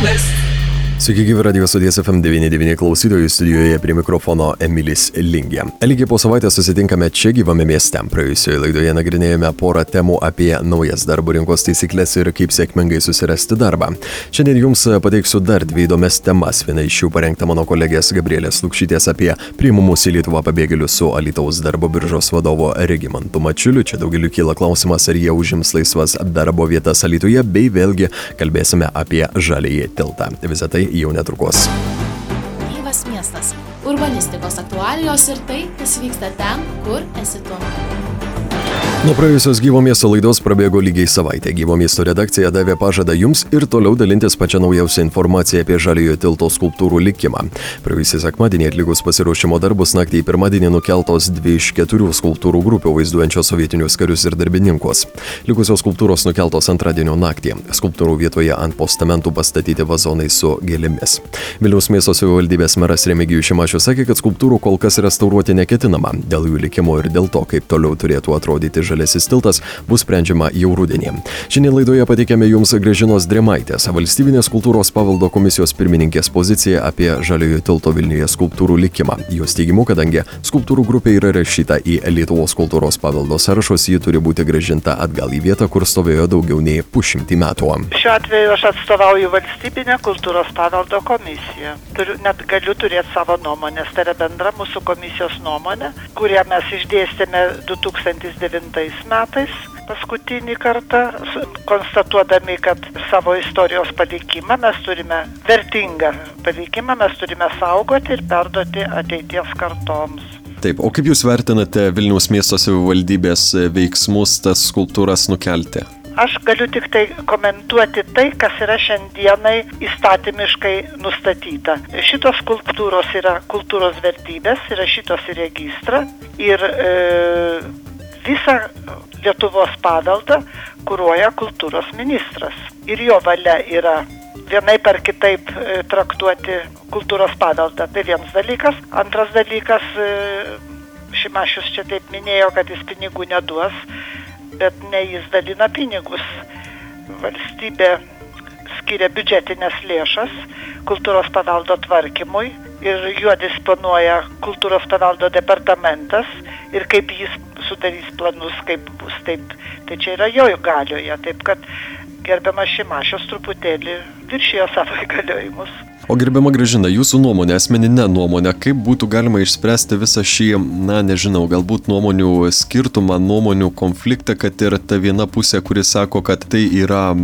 Sveiki, gyvi Radio Stoties FM99 klausytojų, studijoje prie mikrofono Emilis Lingė. Lygiai po savaitės susitinkame čia gyvame mieste. Praėjusioje laidoje nagrinėjome porą temų apie naujas darbo rinkos taisyklės ir kaip sėkmingai susirasti darbą. Šiandien jums pateiksiu dar dvi įdomias temas. Viena iš jų parengta mano kolegės Gabrielės Lukšytės apie priimamus į Lietuvą pabėgėlius su Alytaus darbo biržos vadovo Regimantu Mačiuliu. Čia daugeliu kyla klausimas, ar jie užims laisvas darbo vietas Alytuje, bei vėlgi kalbėsime apie žaliąjį tiltą. Visą tai jau netrukus. Gyvas miestas. Urbanistikos aktualijos ir tai, kas vyksta ten, kur esi tu. Nuo praėjusios Gyvo miesto laidos prabėgo lygiai savaitė. Gyvo miesto redakcija davė pažadą jums ir toliau dalintis pačią naujausią informaciją apie žaliojo tilto skulptūrų likimą. Praėjusį sekmadienį atlikus pasiruošimo darbus naktį į pirmadienį nukeltos 2 iš 4 skulptūrų grupių vaizduojančios sovietinius karius ir darbininkus. Likusios skulptūros nukeltos antradienio naktį. Skulptūrų vietoje ant postamentų pastatyti vazonai su gėlėmis. Vilniaus miesto savivaldybės meras Remigijus Šimašius sakė, kad skulptūrų kol kas restauruoti neketinama. Dėl jų likimo ir dėl to, kaip toliau turėtų atrodyti žaliasis tiltas, bus sprendžiama jau rudenį. Šiandien laidoje pateikėme jums Gražinos Drėmaitės, Valstybinės kultūros paveldo komisijos pirmininkės poziciją apie žaliojo tilto Vilniuje skulptūrų likimą. Jos teigimu, kadangi skulptūrų grupė yra rašyta į Lietuvos kultūros paveldo sąrašus, ji turi būti grąžinta atgal į vietą, kur stovėjo daugiau nei pusšimtį metų. Šiuo atveju aš atstovauju Valstybinę kultūros paveldo komisiją. Galiu turėti savo nuomonės, tai yra bendra mūsų komisijos nuomonė, kurią mes išdėstėme 2009 metais paskutinį kartą, konstatuodami, kad savo istorijos palikimą mes turime, vertingą palikimą mes turime saugoti ir perduoti ateities kartoms. Taip, o kaip jūs vertinate Vilniaus miesto savivaldybės veiksmus tas skulptūras nukelti? Aš galiu tik tai komentuoti tai, kas yra šiandienai įstatymiškai nustatyta. Šitos skulptūros yra kultūros vertybės, įrašytos į registrą ir visą Lietuvos paveldą kuruoja kultūros ministras. Ir jo valia yra vienaip ar kitaip traktuoti kultūros paveldą. Tai vienas dalykas. Antras dalykas, Šimašius čia taip minėjo, kad jis pinigų neduos, bet ne jis dalina pinigus. Valstybė skiria biudžetinės lėšas kultūros paveldo tvarkymui ir juo disponuoja kultūros paveldo departamentas ir kaip jis sudarys planus, kaip bus, taip, tai čia yra jo galioje, taip kad gerbiamas Šimašius truputėlį viršijo savo įgaliojimus. O gerbiama Gražina, jūsų nuomonė, asmeninė nuomonė, kaip būtų galima išspręsti visą šį, galbūt nuomonių skirtumą, nuomonių konfliktą, kad ir ta viena pusė, kuri sako, kad tai yra,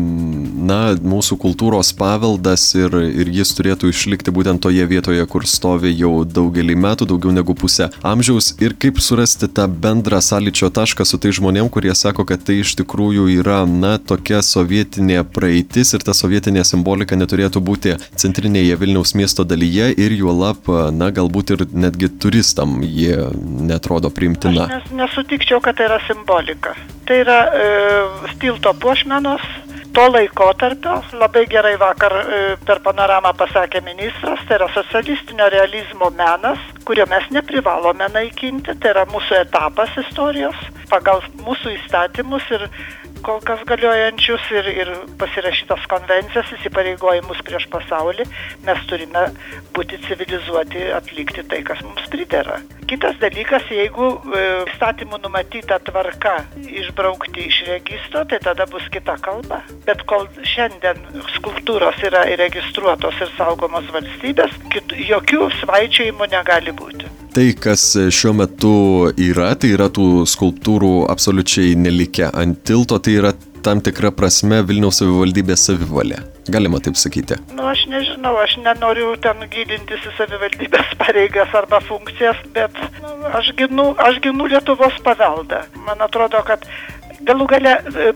mūsų kultūros paveldas ir jis turėtų išlikti būtent toje vietoje, kur stovi jau daugelį metų, daugiau negu pusę amžiaus, ir kaip surasti tą bendrą sąlyčio tašką su tai žmonėm, kurie sako, kad tai iš tikrųjų yra, tokia sovietinė praeitis ir ta sovietinė simbolika neturėtų būti centrinėje Vilniaus miesto dalyje ir juolab, galbūt ir netgi turistam jie netrodo priimtina. Aš nesutikčiau, kad tai yra simbolika. Tai yra tilto puošmenos to laikotarpio, labai gerai vakar per panoramą pasakė ministras, tai yra socialistinio realizmo menas, kurio mes neprivalome naikinti, tai yra mūsų etapas istorijos, pagal mūsų įstatymus ir kol kas galiojančius ir pasirašytas konvencijas, įsipareigojimus prieš pasaulį, mes turime būti civilizuoti, atlikti tai, kas mums pridera. Kitas dalykas, jeigu įstatymų numatyta tvarka išbraukti iš registro, tai tada bus kita kalba. Bet kol šiandien skulptūros yra įregistruotos ir saugomos valstybės, jokių svaičiojimų negali būti. Tai, kas šiuo metu yra, tai yra tų skulptūrų absoliučiai nelikę ant tilto, tai yra tam tikra prasme Vilniaus savivaldybės savivalė. Galima taip sakyti. Aš nežinau, aš nenoriu ten gilintis į savivaldybės pareigas arba funkcijas, bet aš ginu Lietuvos paveldą. Man atrodo, kad galų gale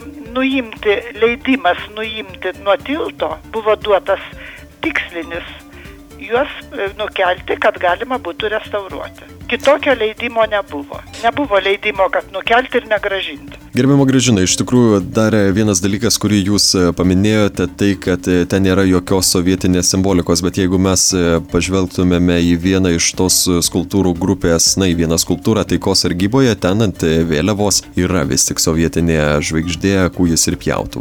leidimas nuimti nuo tilto buvo duotas tikslinis juos nukelti, kad galima būtų restauruoti. Kitokio leidimo nebuvo. Nebuvo leidimo, kad nukelti ir negrąžinti. Gerbiama Gražina, iš tikrųjų dar vienas dalykas, kurį jūs paminėjote, tai kad ten nėra jokios sovietinės simbolikos, bet jeigu mes pažvelgtumėme į vieną iš tos skulptūrų grupės, į vieną skulptūrą Taikos sargyboje, ten ant vėliavos yra vis tik sovietinė žvaigždė, kūjis ir pjautuvas.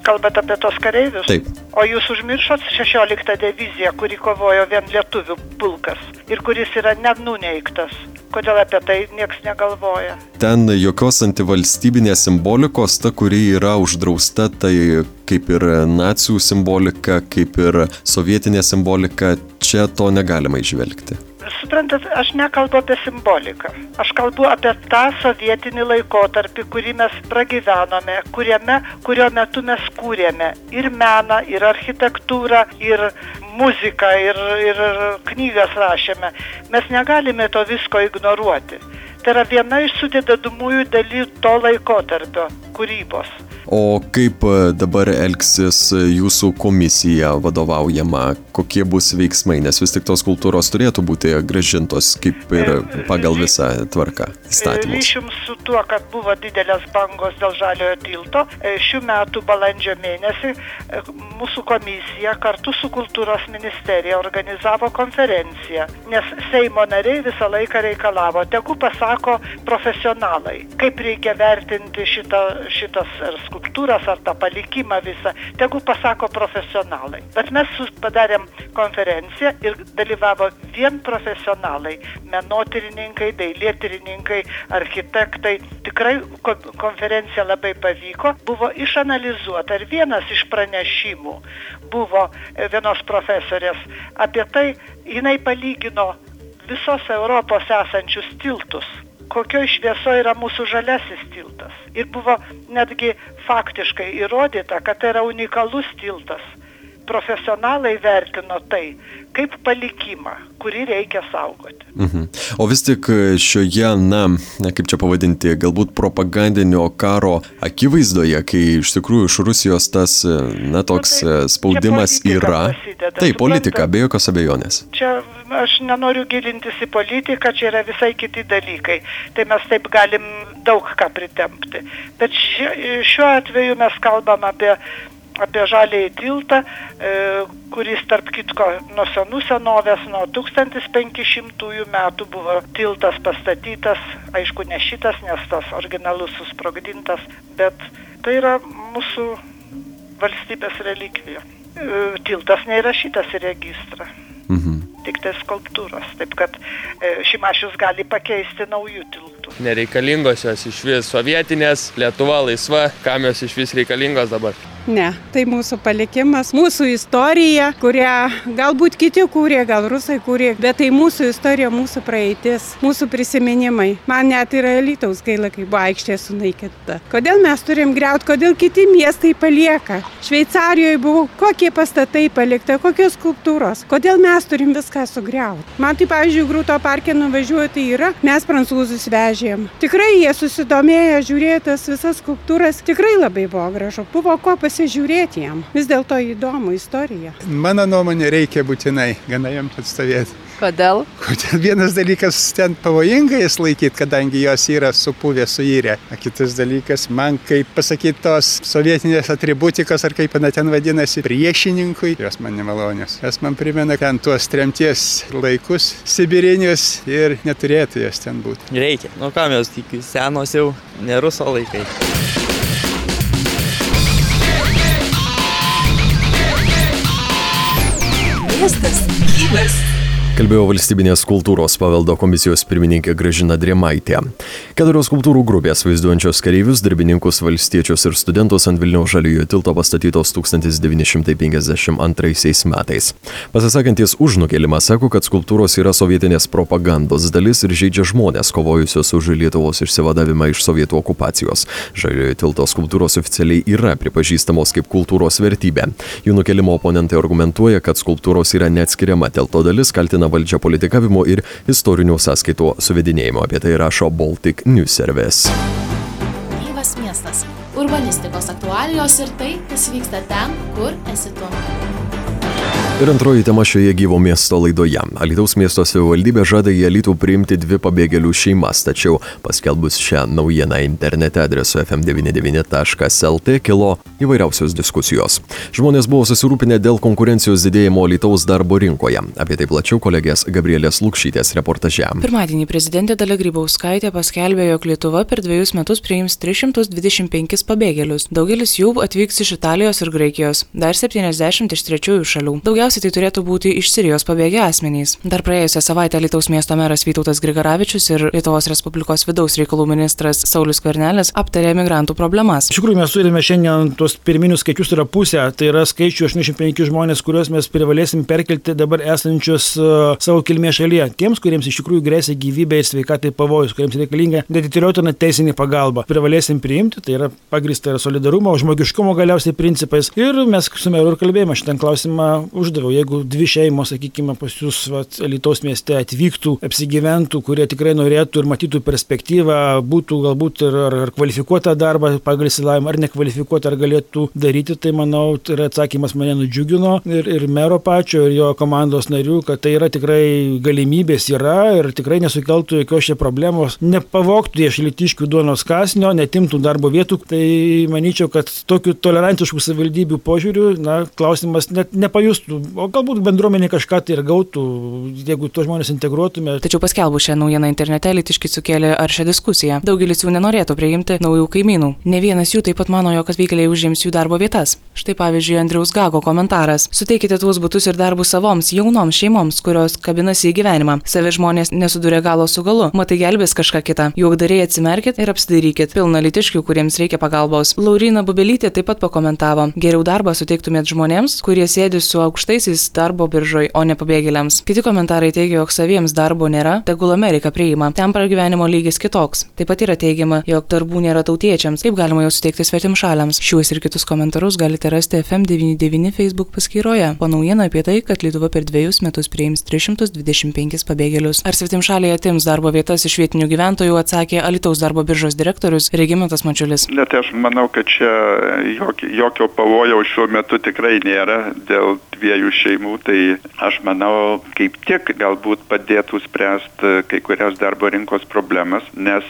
Kalbate apie tos kareivius? Taip. O jūs užmiršot 16 diviziją, kuri kovojo vien lietuvių pulkas ir kuris yra nenuneigtas. Kodėl apie tai nieks negalvoja? Ten jokios antivalstybinės simbolikos, ta, kuri yra uždrausta, tai kaip ir nacių simbolika, kaip ir sovietinė simbolika, čia to negalima įžvelgti. Suprantat, aš nekalbu apie simboliką. Aš kalbu apie tą sovietinį laikotarpį, kurį mes pragyvenome, kurio metu mes kūrėme ir meną, ir architektūrą, ir muziką, ir knygas rašėme. Mes negalime to visko ignoruoti. Tai yra viena iš sudedamųjų dalių to laikotarpio kūrybos. O kaip dabar elgsis jūsų komisija vadovaujama? Kokie bus veiksmai? Nes vis tik tos skulptūros turėtų būti grąžintos kaip ir pagal visą tvarką įstatymus. Ryšium su tuo, kad buvo didelės bangos dėl Žaliojo tilto, šių metų balandžio mėnesį mūsų komisija kartu su Kultūros ministerija organizavo konferenciją, nes Seimo nariai visą laiką reikalavo, tegu pasako profesionalai, kaip reikia vertinti šitas skulptūras ar tą palikimą visą, tegu pasako profesionalai. Bet mes padarėm konferenciją ir dalyvavo vien profesionalai, menotyrininkai, dailėtyrininkai, architektai. Tikrai konferencija labai pavyko, buvo išanalizuota ir vienas iš pranešimų buvo vienos profesorės. Apie tai jinai palygino visos Europos esančius tiltus. Kokioj šviesoje yra mūsų žaliasis tiltas. Ir buvo netgi faktiškai įrodyta, kad tai yra unikalus tiltas. Profesionalai vertino tai kaip palikimą, kurį reikia saugoti. O vis tik šioje, kaip čia pavadinti, galbūt propagandinio karo akivaizdoje, kai iš tikrųjų iš Rusijos tas, toks spaudimas yra. Taip, politika, be jokios abejonės. Čia aš nenoriu gilintis į politiką, čia yra visai kiti dalykai. Tai mes taip galim daug ką pritempti. Bet šiuo atveju mes kalbam apie Žaliąjį tiltą, kuris tarp kitko nuo senų senovės, nuo 1500 metų buvo tiltas pastatytas, aišku ne šitas, nes tas originalus susprogdintas, bet tai yra mūsų valstybės relikvija. Tiltas neįrašytas į registrą, tik tai skulptūros, taip kad Šimašius gali pakeisti naujų tiltų. Nereikalingos jos išvis sovietinės, Lietuva laisva, kam jos išvis reikalingos dabar? Ne, tai mūsų palikimas, mūsų istorija, kurią galbūt kiti kūrė, gal rusai kūrė, bet tai mūsų istorija, mūsų praeitis, mūsų prisiminimai. Man net yra Alytaus gaila, kai buvo aikštė sunaikinta. Kodėl mes turim griauti, kodėl kiti miestai palieka? Šveicarijoje buvo kokie pastatai palikta, kokios skulptūros, kodėl mes turim viską sugriauti? Man tai, pavyzdžiui, Grūto parke nuvažiuoti yra, mes prancūzus vežėm. Tikrai jie susidomėjo, žiūrėjo tas visas skulptūras, tikrai labai buvo gražu, buvo ko pasižiūrėti jam. Vis dėlto įdomu istorija. Mano nuomonė reikia būtinai, gana jam atstovėti. Kodėl? Kodėl vienas dalykas ten pavojingai jas laikyti, kadangi jos yra supuvę, suirę. O kitas dalykas, man kaip pasakyti tos sovietinės atributikos, ar kaip ten vadinasi, priešininkui, jos man nemalonios. Jos man primena ten tuos tremties laikus sibirinius ir neturėtų jos ten būti. Reikia. Nu kam jos tik senos jau, ne ruso laikai. Miestas gyvas. Kalbėjo Valstybinės kultūros paveldo komisijos pirmininkė Gražina Drėmaitė. 4 skulptūrų grupės vaizduojančios kareivius, darbininkus, valstiečius ir studentus ant Vilniaus Žaliojo tilto pastatytos 1952 metais. Pasisakantis už nukėlimą sako, kad skulptūros yra sovietinės propagandos dalis ir žeidžia žmonės, kovojusios už Lietuvos išsivadavimą iš sovietų okupacijos. Žaliojo tilto skulptūros oficialiai yra pripažįstamos kaip kultūros vertybė. Jų nukėlimo oponentai argumentuoja, kad skulptūros yra neatskiriama tilto dalis, kaltina valdžią politikavimo ir istorinių sąskaitų suvedinėjimo. Apie tai rašo Baltic News Service. Gyvas miestas. Urbanistikos aktualijos ir tai, kas vyksta ten, kur esi tu. Ir antroji tema šioje gyvo miesto laidoje. Alytaus miesto savivaldybė žada į Alytų priimti 2 pabėgėlių šeimas, tačiau paskelbus šią naujieną internete adresu fm99.lt kilo įvairiausios diskusijos. Žmonės buvo susirūpinę dėl konkurencijos didėjimo Alytaus darbo rinkoje. Apie tai plačiau kolegės Gabrielės Lukšytės reportaže. Pirmadienį prezidentė Dalia Grybauskaitė paskelbė, jog Lietuva per 2 metus priims 325 pabėgėlius. Daugelis jų atvyks iš Italijos ir Graikijos, dar 70 iš trečiųjų šalių. Daugiausiai tai turėtų būti iš Sirijos pabėgę asmenys. Dar praėjusią savaitę Alytaus miesto meras Vytautas Grigaravičius ir Lietuvos Respublikos vidaus reikalų ministras Saulius Skvernelis aptarė migrantų problemas. Iš tikrųjų, mes turime šiandien tuos pirminius skaičius yra pusę, tai yra skaičių 85 žmonės, kuriuos mes privalėsim perkelti dabar esančius savo kilmės šalyje. Tiems, kuriems iš tikrųjų grėsia gyvybė ir sveikatai pavojus, kuriems reikalinga neatidėliotina teisinė pagalba. Privalėsim priimti, tai yra pagrįsta solidarumo, žmogiškumo galiausiai principais. Ir mes su meru ir kalbėjome šitą klausimą uždavė. Jeigu 2 šeimos, sakykime, pas jūs Alytaus mieste atvyktų, apsigyventų, kurie tikrai norėtų ir matytų perspektyvą, būtų galbūt ir kvalifikuotą darbą pagal išsilavinimą, ar nekvalifikuotą, ar galėtų daryti, tai manau, tai yra atsakymas mane nudžiugino ir mero pačio, ir jo komandos narių, kad tai yra tikrai galimybės yra ir tikrai nesukeltų jokios čia problemos, nepavogtų iš alytiškių duonos kąsnio, netimtų darbo vietų. Tai manyčiau, kad tokių tolerantiškų savivaldybių požiūrių, klausimas net nepajustų. O galbūt bendruomenė kažką tai ir gautų, jeigu tuos žmonės integruotume. Tačiau paskelbus šią naujieną internete alytiškiai sukėlė aršią diskusiją. Daugelis jų nenorėtų priimti naujų kaimynų. Ne vienas jų taip pat mano, jog atvykėliai užims jų darbo vietas. Štai pavyzdžiui Andriaus Gago komentaras. Suteikite tuos butus ir darbus savoms, jaunoms šeimoms, kurios kabinasi į gyvenimą. Savi žmonės nesuduria galo su galu. Matai gelbės kažką kitą. Juokdariai atsimerkit ir apsidairykit. Pilna alytiškių, kuriems reikia pagalbos. Lauryna Bubelytė taip pat pakomentavo. Geriau darbą suteiktumėt žmonėms, kurie sėdi su aukštais darbo biržoj, o ne pabėgėliams. Kiti komentarai teigia, jog saviems darbo nėra, tegul Amerika priima. Ten pragyvenimo lygis kitoks. Taip pat yra teigiama, jog darbų nėra tautiečiams, kaip galima jau suteikti svetimšaliams. Šiuos ir kitus komentarus galite rasti FM99 Facebook paskyroje. Po naujieną apie tai, kad Lietuva per 2 metus priims 325 pabėgėlius. Ar svetimšaliai atims darbo vietas iš vietinių gyventojų, atsakė Alytaus darbo biržos direktorius Regimantas Mačiulis. Net aš manau, kad čia jokio pavojaus šiuo metu tikrai nėra dėl 2 šeimų, tai aš manau, kaip tik galbūt padėtų spręsti kai kurias darbo rinkos problemas, nes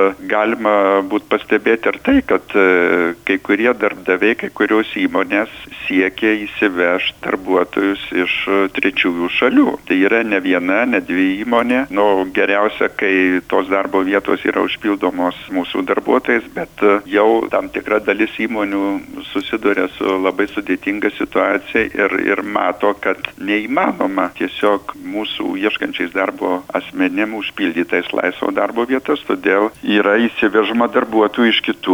galima būtų pastebėti ir tai, kad kai kurie darbdaviai, kai kurios įmonės siekia įsivežti darbuotojus iš trečiųjų šalių. Tai yra ne viena, ne 2 įmonė. Geriausia, kai tos darbo vietos yra užpildomos mūsų darbuotojais, bet jau tam tikra dalis įmonių susiduria su labai sudėtinga situacija ir mato, kad neįmanoma tiesiog mūsų ieškančiais darbo asmenim užpildytais laisvo darbo vietas, todėl yra įsivežama darbuotojų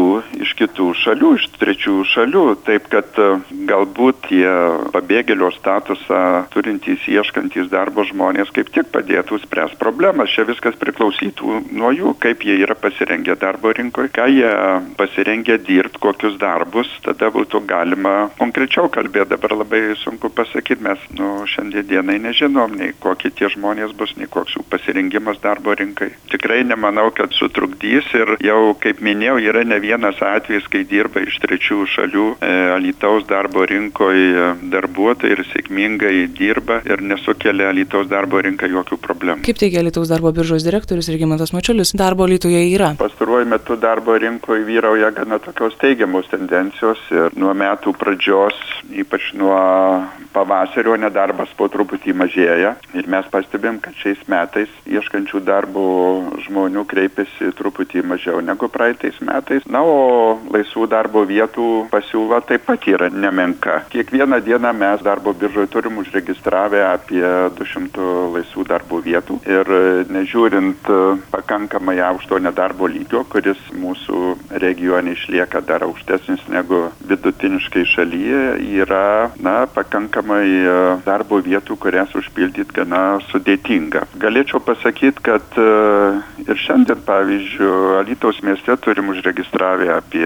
iš kitų šalių, iš trečiųjų šalių, taip kad galbūt tie pabėgėlio statusą turintys ieškantys darbo žmonės kaip tik padėtų spręsti problemas. Čia viskas priklausytų nuo jų, kaip jie yra pasirengę darbo rinkoje, ką jie pasirengę dirbti, kokius darbus, tada būtų galima konkrečiau kalbėti. Dabar labai sunku pasakyti, mes šiandien dienai nežinom, nei kokie tie žmonės bus, nei koks jų pasirengimas darbo rinkai. Tikrai nemanau, kad sutrukdys ir jau, kaip minėjau, yra ne vienas atvejis, kai dirba iš trečiųjų šalių Alytaus darbo rinkoje darbuotojai ir sėkmingai dirba ir nesukelia Alytaus darbo rinkai jokių problemų. Kaip teigia Alytaus darbo biržos direktorius Regimantas Mačiulis, darbo Alytuje yra. Pastaruoju metu darbo rinkoje vyrauja gana tokios teigiamos tendencijos ir nuo metų pradžios, ypač nuo pavasario, nedarbas po truputį mažėja ir mes pastebėm, kad šiais metais ieškančių darbo žmonių kreipiasi truputį mažiau negu praeitais metais. O laisvų darbo vietų pasiūla taip pat yra nemenka. Kiekvieną dieną mes darbo biržoje turim užregistravę apie 200 laisvų darbo vietų ir nežiūrint pakankamai aukšto nedarbo lygio, kuris mūsų regione išlieka dar aukštesnis negu vidutiniškai šalyje, yra pakankamai darbo vietų, kurias užpildyti gana sudėtinga. Galėčiau pasakyti, kad ir šiandien, pavyzdžiui, Alytaus mieste turim užregistravę apie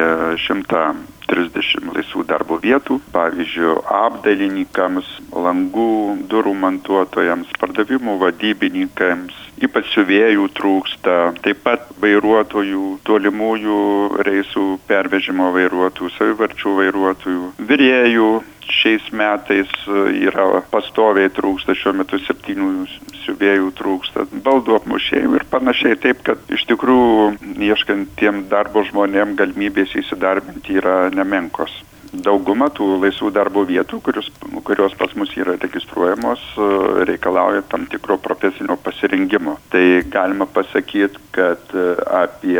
130 laisvų darbo vietų, pavyzdžiui, apdailininkams, langų, durų montuotojams, pardavimų vadybininkams, ypač siuvėjų trūksta, taip pat vairuotojų, tolimųjų reisų pervežimo vairuotojų, savivarčių vairuotojų, virėjų, šiais metais yra pastoviai trūksta, šiuo metu 7 siuvėjų trūksta, baldų apmušėjų ir panašiai. Taip, kad iš tikrųjų ieškantiem darbo žmonėm galimybės įsidarbinti yra nemenkos. Dauguma tų laisvų darbo vietų, kurios pas mus yra registruojamos, reikalauja tam tikro profesinio pasirengimo. Tai galima pasakyti, kad apie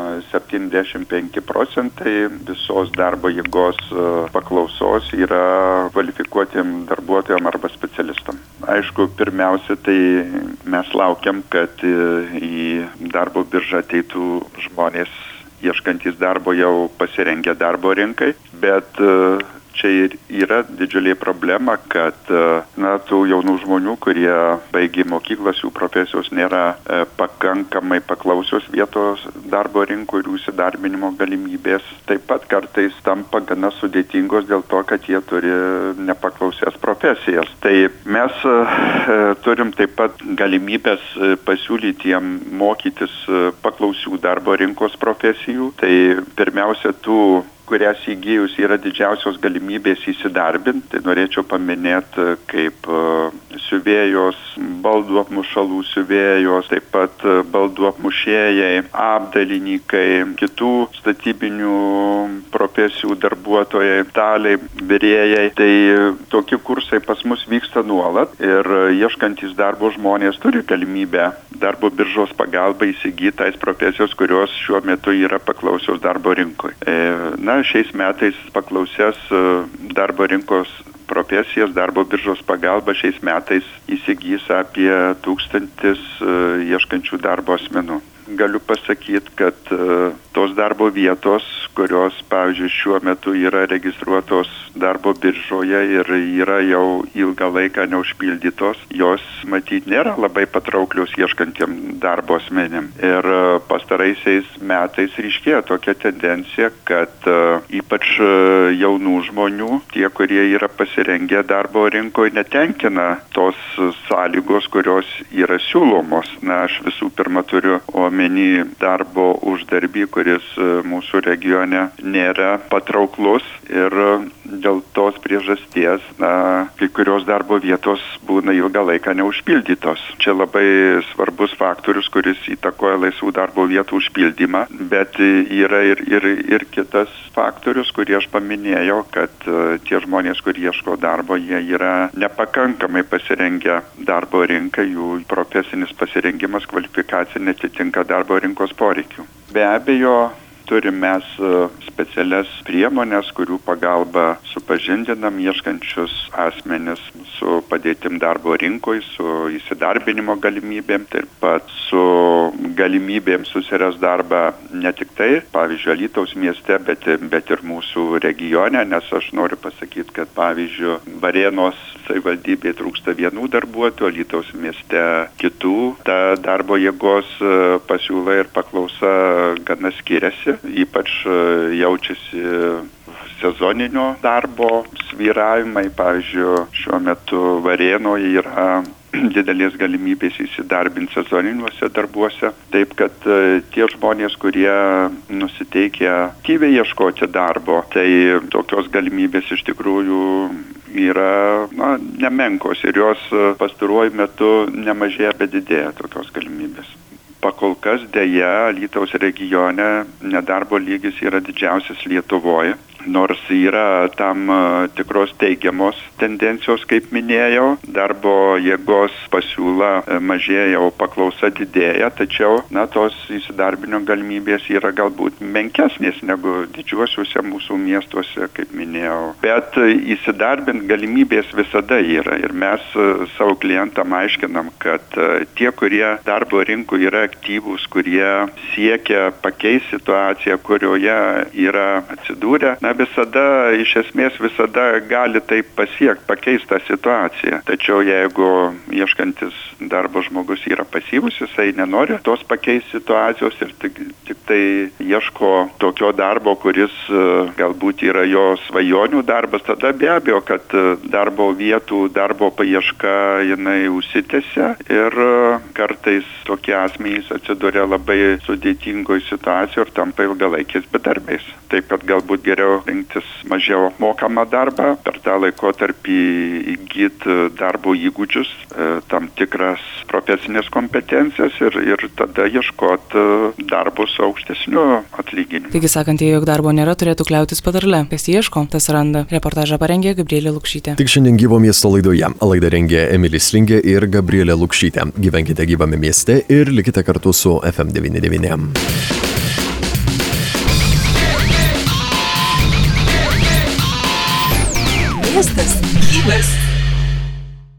75% visos darbo jėgos paklausos yra kvalifikuotiem darbuotojam arba specialistam. Aišku, pirmiausia, tai mes laukiam, kad į darbo biržą ateitų žmonės ieškantys darbo jau pasirengę darbo rinkai, bet čia ir yra didžiulė problema, kad tų jaunų žmonių, kurie baigė mokyklas, jų profesijos nėra pakankamai paklausios vietos darbo rinkų ir jų įsidarbinimo galimybės. Taip pat kartais tampa gana sudėtingos dėl to, kad jie turi nepaklausias profesijas. Tai mes turim taip pat galimybės pasiūlyti jiem mokytis paklausių darbo rinkos profesijų. Tai pirmiausia, tų kurias įgyjus yra didžiausios galimybės įsidarbinti. Tai norėčiau paminėti kaip siuvėjos, baldų apmušalų siuvėjos, taip pat baldų apmušėjai, apdailininkai, kitų statybinių profesijų darbuotojai, taliai, virėjai. Tai tokie kursai pas mus vyksta nuolat ir ieškantys darbo žmonės turi galimybę darbo biržos pagalba įsigyti tais profesijos, kurios šiuo metu yra paklausios darbo rinkoje. Šiais metais paklausias darbo rinkos profesijas darbo biržos pagalba šiais metais įsigys apie 1000 ieškančių darbo asmenų. Galiu pasakyti, kad tos darbo vietos, kurios, pavyzdžiui, šiuo metu yra registruotos darbo biržoje ir yra jau ilgą laiką neužpildytos, jos matyt nėra labai patrauklios ieškantiem darbo asmenim. Ir pastaraisiais metais ryškėja tokia tendencija, kad ypač jaunų žmonių, tie, kurie yra pasirengę darbo rinkoje, netenkina tos sąlygos, kurios yra siūlomos. Aš visų pirma turiu omeny darbo uždarbį, kuris mūsų regione nėra patrauklus ir dėl tos priežasties, kai kurios darbo vietos būna ilgą laiką neužpildytos. Čia labai svarbus faktorius, kuris įtakoja laisvų darbo vietų užpildymą, bet yra ir kitas faktorius, kurį aš paminėjau, kad tie žmonės, kurie ieško darbo, jie yra nepakankamai pasirengę darbo rinkai, jų profesinis pasirengimas, kvalifikacija netitinka darbo rinkos poreikių. Be abejo, turim mes specialias priemonės, kurių pagalba supažindinam ieškančius asmenis su padėtim darbo rinkoje, su įsidarbinimo galimybėm, taip pat su galimybėm susirast darbą ne tik tai, pavyzdžiui, Alytaus mieste, bet ir mūsų regione, nes aš noriu pasakyti, kad, pavyzdžiui, Varėnos savivaldybėje trūksta vienų darbuotojų, Alytaus mieste kitų. Ta darbo jėgos pasiūla ir paklausa gana skiriasi, ypač jaučiasi sezoninio darbo svyravimai. Pavyzdžiui, šiuo metu Varėnoje yra didelės galimybės įsidarbinti sezoniniuose darbuose. Taip, kad tie žmonės, kurie nusiteikia aktyviai ieškoti darbo, tai tokios galimybės iš tikrųjų yra nemenkos ir jos pastaruoju metu nemažėja, bet didėja tokios galimybės. Pakol kas dėja Alytaus regione nedarbo lygis yra didžiausias Lietuvoje, nors yra tam tikros teigiamos tendencijos, kaip minėjau, darbo jėgos pasiūla mažėja, o paklausa didėja, tačiau tos įsidarbinimo galimybės yra galbūt menkesnės negu didžiuosiuose mūsų miestuose, kaip minėjau. Bet įsidarbinti galimybės visada yra ir mes savo klientam aiškinam, kad tie, kurie darbo rinkoje yra aktyvūs, kurie siekia pakeisti situaciją, kurioje yra atsidūrę, visada, iš esmės visada gali taip pasiekti, pakeisti tą situaciją. Tačiau jeigu ieškantis darbo žmogus yra pasyvus, jisai nenori tos pakeisti situacijos ir tik tai ieško tokio darbo, kuris galbūt yra jo svajonių darbas, tada be abejo, kad darbo vietų, darbo paieška jinai užsitęsia ir kartais tokie asmenys atsiduria labai sudėtingoje situacijoje ir tampa ilgalaikiais bedarbiais. Taip, kad galbūt geriau rinktis mažiau apmokamą darbą, per tą laikotarpį įgyti darbo įgūdžius, tam tikras profesinės kompetencijas ir tada ieškoti darbo su aukštesniu atlyginimu. Taigi sakant, jog darbo nėra, turėtų kliautis patarle. Kas ieško, tas randa. Reportažą parengė Gabrielė Lukšytė. Tik šiandien Gyvo miesto laidoje. Laidą rengė Emilis Lingė ir Gabrielė Lukšytė. Gyvenkite gyvame mieste ir likite kartu su FM99. Miestas gyvas.